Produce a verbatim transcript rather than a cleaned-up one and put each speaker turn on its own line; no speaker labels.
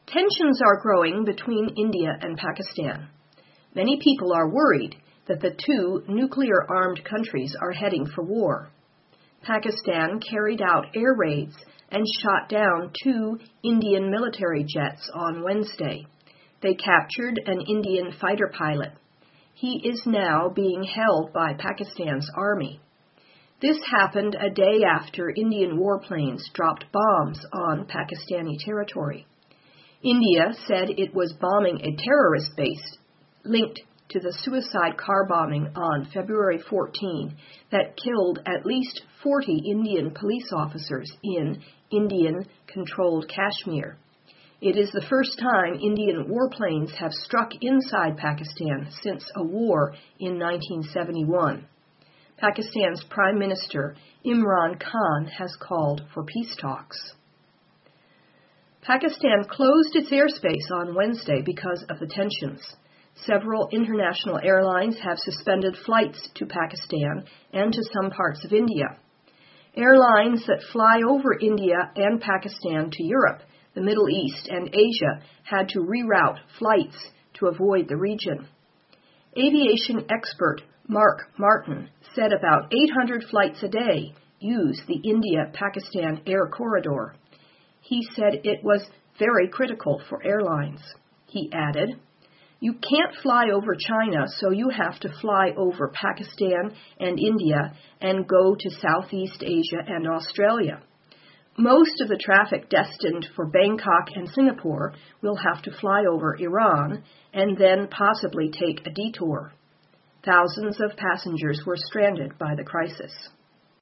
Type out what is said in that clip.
Tensions are growing between India and Pakistan. Many people are worried that the two nuclear-armed countries are heading for war. Pakistan carried out air raids and shot down two Indian military jets on Wednesday. They captured an Indian fighter pilot. He is now being held by Pakistan's army. This happened a day after Indian warplanes dropped bombs on Pakistani territory. India said it was bombing a terrorist base linked to the suicide car bombing on February fourteenth that killed at least forty Indian police officers in Indian-controlled Kashmir. It is the first time Indian warplanes have struck inside Pakistan since a war in nineteen seventy-one. Pakistan's Prime Minister Imran Khan has called for peace talks. Pakistan closed its airspace on Wednesday because of the tensions. Several international airlines have suspended flights to Pakistan and to some parts of India. Airlines that fly over India and Pakistan to Europe, the Middle East, and Asia had to reroute flights to avoid the region. Aviation expert Mark Martin said about eight hundred flights a day use the India-Pakistan air corridor. He said it was very critical for airlines. He added, "You can't fly over China, so you have to fly over Pakistan and India and go to Southeast Asia and Australia. Most of the traffic destined for Bangkok and Singapore will have to fly over Iran and then possibly take a detour." Thousands of passengers were stranded by the crisis.